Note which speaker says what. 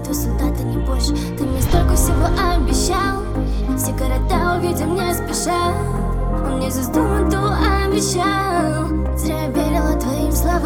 Speaker 1: твой солдат, и не больше. Ты мне столько всего обещал, все города увидим не спеша. Он мне звезду ту обещал, зря я верила твоим словам.